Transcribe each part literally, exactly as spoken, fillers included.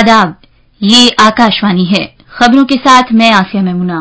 आदाब, ये आकाशवाणी है। खबरों के साथ मैं आसिया मेमुना।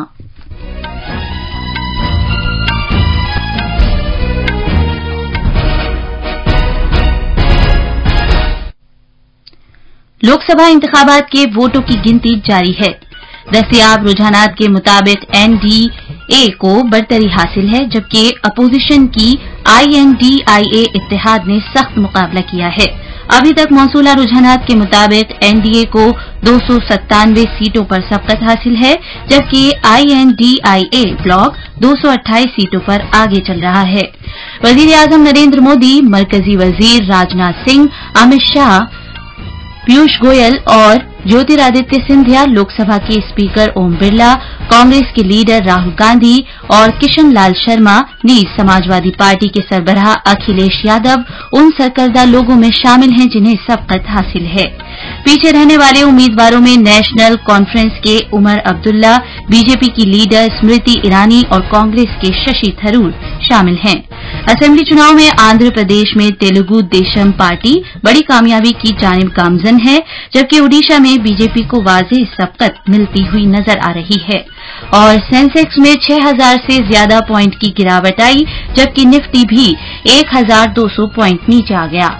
लोकसभा इंतखाबात के वोटों की गिनती जारी है। दस्तयाब रुझानात के मुताबिक एनडीए को बढ़तरी हासिल है, जबकि अपोजिशन की आईएनडीआईए इत्तेहाद ने सख्त मुकाबला किया है। अभी तक मौसूला रुझानात के मुताबिक एनडीए को दो सौ सत्तानवे सीटों पर सबकत हासिल है, जबकि आईएनडीआईए ब्लॉक दो सौ अट्ठाईस सीटों पर आगे चल रहा है। वजीर आजम नरेंद्र मोदी, मरकजी वजीर राजनाथ सिंह, अमित शाह, पीयूष गोयल और ज्योतिरादित्य सिंधिया, लोकसभा के स्पीकर ओम बिरला, कांग्रेस के लीडर राहुल गांधी और किशन लाल शर्मा नीज समाजवादी पार्टी के सरबराह अखिलेश यादव उन सरकर्दा लोगों में शामिल हैं जिन्हें सबकत हासिल है। पीछे रहने वाले उम्मीदवारों में नेशनल कॉन्फ्रेंस के उमर अब्दुल्ला, बीजेपी की लीडर स्मृति ईरानी और कांग्रेस के शशि थरूर शामिल हैं। असेंबली चुनाव में आंध्र प्रदेश में तेलुगु देशम पार्टी बड़ी कामयाबी की जानिब गामजन है, जबकि ओडिशा में बीजेपी को वाज़ेह सबकत मिलती हुई नजर आ रही है। और सेंसेक्स में छह हजार से ज्यादा पॉइंट की गिरावट आई, जबकि निफ्टी भी एक हजार दो सौ पॉइंट नीचे आ गया।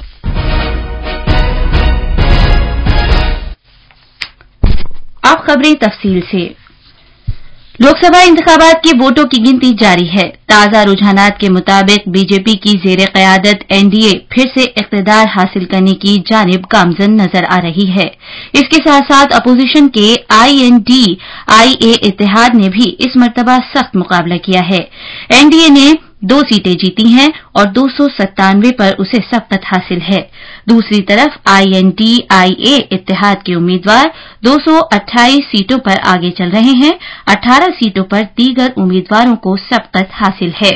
अब खबरें तफसील से। लोकसभा इंतखाबात के वोटों की गिनती जारी है। ताजा रुझानात के मुताबिक बीजेपी की जेर क़यादत एनडीए फिर से इक़्तिदार हासिल करने की जानिब गामजन नजर आ रही है। इसके साथ साथ अपोजिशन के आईएनडीआईए इत्तेहाद ने भी इस मर्तबा सख्त मुकाबला किया है। एनडीए ने दो सीटें जीती हैं और दो सौ सत्तानवे पर उसे सबकत हासिल है। दूसरी तरफ आईएनडीआईए इत्तेहाद के उम्मीदवार दो सौ अट्ठाईस सीटों पर आगे चल रहे हैं। अठारह सीटों पर दीगर उम्मीदवारों को सबकत हासिल है।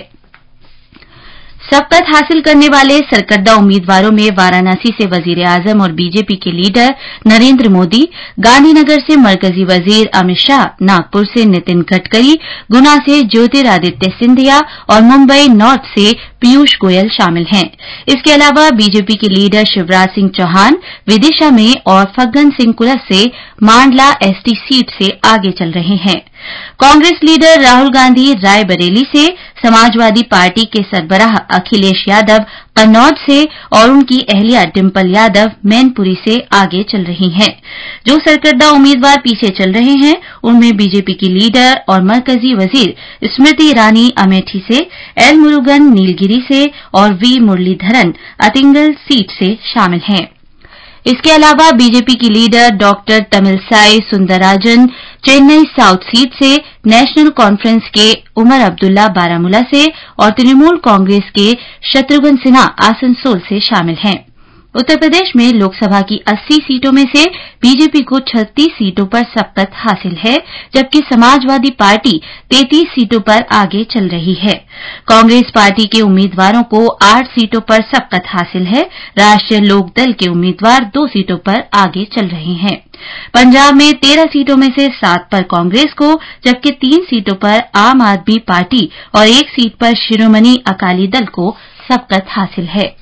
सबकत हासिल करने वाले सरकर्दा उम्मीदवारों में वाराणसी से वजीर आजम और बीजेपी के लीडर नरेंद्र मोदी, गांधीनगर से मरकजी वजीर अमित शाह, नागपुर से नितिन गडकरी, गुना से ज्योतिरादित्य सिंधिया और मुंबई नॉर्थ से पीयूष गोयल शामिल हैं। इसके अलावा बीजेपी के लीडर शिवराज सिंह चौहान विदिशा में और फग्गन सिंह कुलस्ते से मांडला एसटी सीट से आगे चल रहे हैं। कांग्रेस लीडर राहुल गांधी रायबरेली से, समाजवादी पार्टी के सरबराह अखिलेश यादव कन्नौज से और उनकी अहलिया डिंपल यादव मैनपुरी से आगे चल रही हैं। जो सरकर्दा उम्मीदवार पीछे चल रहे हैं उनमें बीजेपी की लीडर और मरकजी वजीर स्मृति ईरानी अमेठी से, एल मुरुगन नीलगिरी से और वी मुरलीधरन अतिंगल सीट से शामिल हैं। इसके अलावा बीजेपी की leader doctor Tamilisai Soundararajan Chennai south seat से, नेशनल कॉन्फ्रेंस के उमर अब्दुल्ला बारामूला से और तृणमूल कांग्रेस के शत्रुघ्न सिन्हा आसनसोल से शामिल हैं। उत्तर प्रदेश में लोकसभा की अस्सी सीटों में से बीजेपी को छत्तीस सीटों पर सबकत हासिल है, जबकि समाजवादी पार्टी तैंतीस सीटों पर आगे चल रही है। कांग्रेस पार्टी के उम्मीदवारों को आठ सीटों पर सबकत हासिल है। राष्ट्रीय लोकदल के उम्मीदवार दो सीटों पर आगे चल रहे हैं। पंजाब में तेरह सीटों में से सात पर कांग्रेस को, जबकि तीन सीटों पर आम आदमी पार्टी और एक सीट पर शिरोमणि अकाली दल को सबकत हासिल है।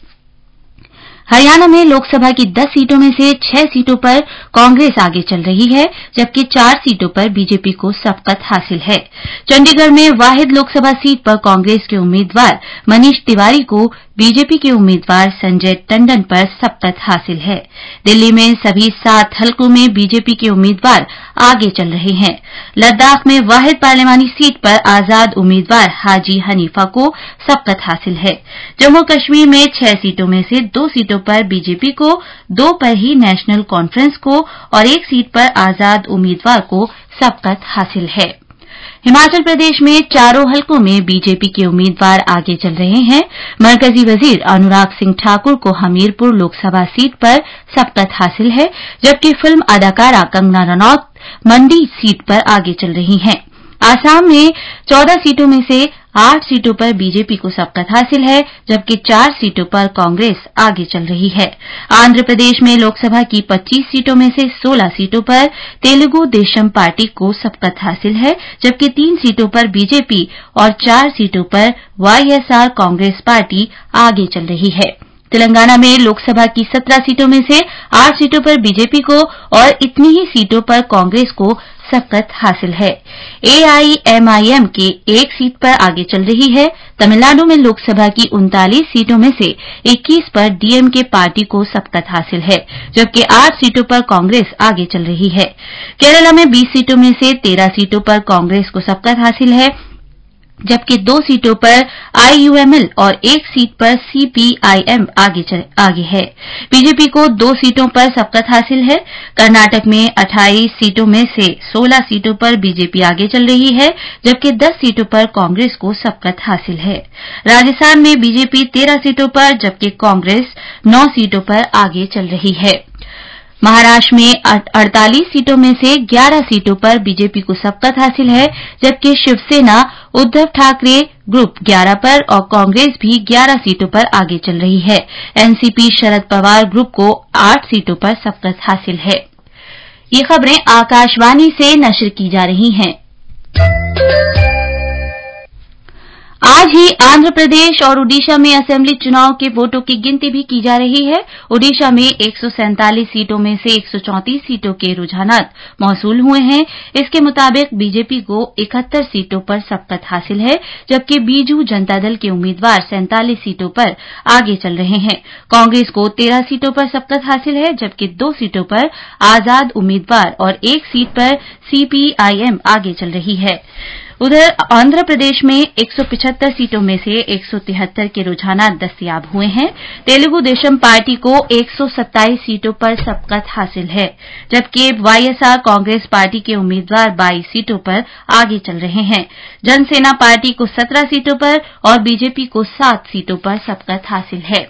हरियाणा में लोकसभा की दस सीटों में से छह सीटों पर कांग्रेस आगे चल रही है, जबकि चार सीटों पर बीजेपी को सबकत हासिल है। चंडीगढ़ में वाहिद लोकसभा सीट पर कांग्रेस के उम्मीदवार मनीष तिवारी को बीजेपी के उम्मीदवार संजय टंडन पर सबकत हासिल है। दिल्ली में सभी सात हलकों में बीजेपी के उम्मीदवार आगे चल रहे हैं। लद्दाख में वाहिद पार्लिमानी सीट पर आजाद उम्मीदवार हाजी हनीफा को सबकत हासिल है। जम्मू कश्मीर में छह सीटों में से दो सीटों पर बीजेपी को, दो पर ही नेशनल कॉन्फ्रेंस को और एक सीट पर आजाद उम्मीदवार को सबकत हासिल है। हिमाचल प्रदेश में चारों हलकों में बीजेपी के उम्मीदवार आगे चल रहे हैं। मरकजी वजीर अनुराग सिंह ठाकुर को हमीरपुर लोकसभा सीट पर सबकत हासिल है, जबकि फिल्म अदाकारा कंगना रनौत मंडी सीट पर आगे चल रही हैं। आसाम में चौदह सीटों में से आठ सीटों पर बीजेपी को सबकत हासिल है, जबकि चार सीटों पर कांग्रेस आगे चल रही है। आंध्र प्रदेश में लोकसभा की पच्चीस सीटों में से सोलह सीटों पर तेलुगु देशम पार्टी को सबकत हासिल है, जबकि तीन सीटों पर बीजेपी और चार सीटों पर वाईएसआर कांग्रेस पार्टी आगे चल रही है। तेलंगाना में लोकसभा की सत्रह सीटों में से आठ सीटों पर बीजेपी को और इतनी ही सीटों पर कांग्रेस को सबकत हासिल है। एआईएमआईएम के एक सीट पर आगे चल रही है। तमिलनाडु में लोकसभा की उनतालीस सीटों में से इक्कीस पर डीएमके पार्टी को सबकत हासिल है, जबकि आठ सीटों पर कांग्रेस आगे चल रही है। केरला में बीस सीटों में से तेरह सीटों पर कांग्रेस को सबकत हासिल है, जबकि दो सीटों पर आईयूएमएल और एक सीट पर सीपीआईएम आगे आगे है। बीजेपी को दो सीटों पर सबकत हासिल है। कर्नाटक में अट्ठाईस सीटों में से सोलह सीटों पर बीजेपी आगे चल रही है, जबकि दस सीटों पर कांग्रेस को सबकत हासिल है। राजस्थान में बीजेपी तेरह सीटों पर जबकि कांग्रेस नौ सीटों पर आगे चल रही है। महाराष्ट्र में अड़तालीस सीटों में से ग्यारह सीटों पर बीजेपी को सबकत हासिल है, जबकि शिवसेना उद्धव ठाकरे ग्रुप ग्यारह पर और कांग्रेस भी ग्यारह सीटों पर आगे चल रही है। एनसीपी शरद पवार ग्रुप को आठ सीटों पर सबकत हासिल है। ये खबरें आकाशवाणी से नश्र की जा रही हैं। आज ही आंध्र प्रदेश और ओडिशा में असेंबली चुनाव के वोटों की गिनती भी की जा रही है। ओडिशा में एक सौ सैंतालीस सीटों में से एक सौ चौंतीस सीटों के रुझानात मौसूल हुए हैं। इसके मुताबिक बीजेपी को इकहत्तर सीटों पर सबकत हासिल है, जबकि बीजू जनता दल के उम्मीदवार सैंतालीस सीटों पर आगे चल रहे हैं। कांग्रेस को तेरह सीटों पर सबकत हासिल है, जबकि दो सीटों पर आजाद उम्मीदवार और एक सीट पर सीपीआईएम आगे चल रही है। उधर आंध्र प्रदेश में एक सौ पचहत्तर सीटों में से एक सौ तिहत्तर के रुझानात दस्तयाब हुए हैं। तेलुगु देशम पार्टी को एक सौ सत्ताईस सीटों पर सबकत हासिल है, जबकि वाईएसआर कांग्रेस पार्टी के उम्मीदवार बाईस सीटों पर आगे चल रहे हैं। जनसेना पार्टी को सत्रह सीटों पर और बीजेपी को सात सीटों पर सबकत हासिल है।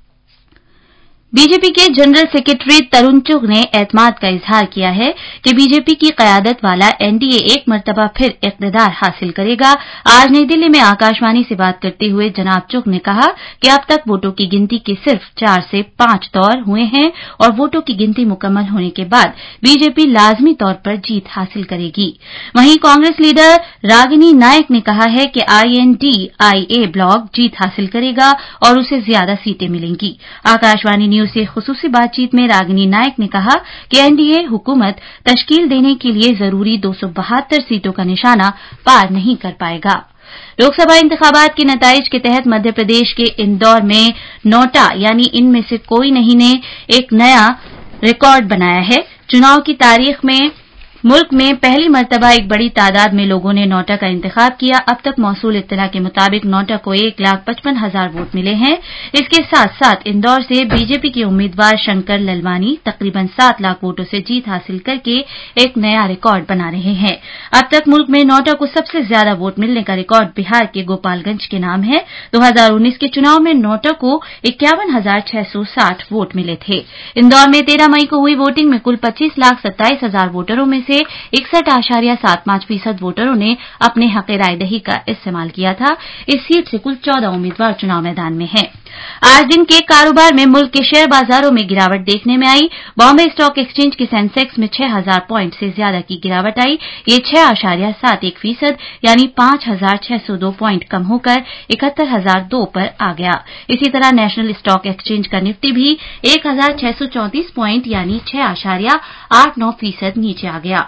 बीजेपी के जनरल सेक्रेटरी तरुण चुग ने एतमाद का इजहार किया है कि बीजेपी की कयादत वाला एनडीए एक मर्तबा फिर इक़्तिदार हासिल करेगा। आज नई दिल्ली में आकाशवाणी से बात करते हुए जनाब चुग ने कहा कि अब तक वोटों की गिनती के सिर्फ चार से पांच दौर हुए हैं और वोटों की गिनती मुकम्मल होने के बाद बीजेपी लाजमी तौर पर जीत हासिल करेगी। वहीं कांग्रेस लीडर रागिनी नायक ने कहा है कि आईएनडीआईए ब्लॉक जीत हासिल करेगा और उसे ज्यादा सीटें मिलेंगी। आकाशवाणी से खुसूसी बातचीत में रागिनी नायक ने कहा कि एनडीए हुकूमत तश्कील देने के लिए जरूरी दो सौ बहत्तर सीटों का निशाना पार नहीं कर पाएगा। लोकसभा इंतखाबात के नताइज के तहत मध्य प्रदेश के इंदौर में नोटा यानी इनमें से कोई नहीं ने एक नया रिकॉर्ड बनाया है। चुनाव की तारीख में मुल्क में पहली मर्तबा एक बड़ी तादाद में लोगों ने नोटा का इंतखाब किया। अब तक मौसूल इत्तला के मुताबिक नोटा को एक लाख पचपन हजार वोट मिले हैं। इसके साथ साथ इंदौर से बीजेपी के उम्मीदवार शंकर ललवानी तकरीबन सात लाख वोटों से जीत हासिल करके एक नया रिकॉर्ड बना रहे हैं। अब तक मुल्क में नोटा को सबसे ज्यादा वोट मिलने का रिकॉर्ड बिहार के गोपालगंज के नाम है। दो हजार उन्नीस के चुनाव में नोटा को इक्यावन हजार छह सौ साठ वोट मिले थे। इंदौर में तेरह मई को हुई वोटिंग में कुल पच्चीस लाख सत्ताईस हजार वोटरों में से इकसठ आशारिया सात पांच फीसद वोटरों ने अपने हक रायदही का इस्तेमाल किया था। इस सीट से कुल चौदह उम्मीदवार चुनाव मैदान में हैं। आज दिन के कारोबार में मुल्क के शेयर बाजारों में गिरावट देखने में आई। बॉम्बे स्टॉक एक्सचेंज के सेंसेक्स में छह हजार पॉइंट से ज्यादा की गिरावट आई। ये छह आशारिया सात एक फीसद यानी पांच हजार छह सौ दो पॉइंट कम होकर इकहत्तर हजार दो पर आ गया। इसी तरह नेशनल स्टॉक एक्सचेंज का निफ्टी भी एक हजार छह सौ चौंतीस पॉइंट यानी छह आशारिया आठ नौ फीसद नीचे आ गया।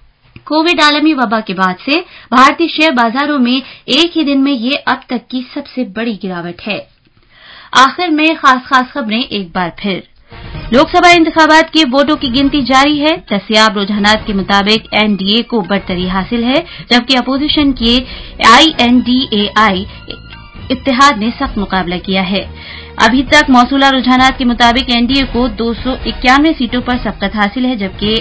कोविड आलमी वबा के बाद से भारतीय शेयर बाजारों में एक ही दिन में ये अब तक की सबसे बड़ी गिरावट है। आखिर में खास खास खबरें एक बार फिर। लोकसभा इंतखाबात के वोटों की गिनती जारी है। दस्तयाब रुझानात के मुताबिक एनडीए को बढ़तरी हासिल है, जबकि अपोजिशन के आईएनडीएआई इत्तेहाद ने सख्त मुकाबला किया है। अभी तक मौसूला रुझानात के मुताबिक एनडीए को दो सौ इक्यानवे सीटों पर सबकत हासिल है, जबकि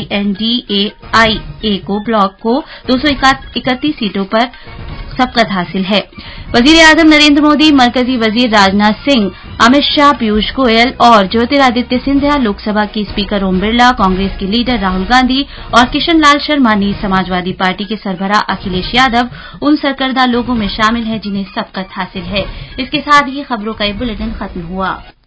आईएनडीएआई को ब्लॉक को दो सौ इकतीस सीटों पर सबकत हासिल है। वजीर आजम नरेंद्र मोदी, मरकजी वजीर राजनाथ सिंह, अमित शाह, पीयूष गोयल और ज्योतिरादित्य सिंधिया, लोकसभा के स्पीकर ओम बिरला, कांग्रेस के लीडर राहुल गांधी और किशन लाल शर्मा नीज समाजवादी पार्टी के सरबराह अखिलेश यादव उन सरकर्दा लोगों में शामिल हैं जिन्हें सबकत हासिल है। इसके साथ ही खबरों का ये बुलेटिन खत्म हुआ।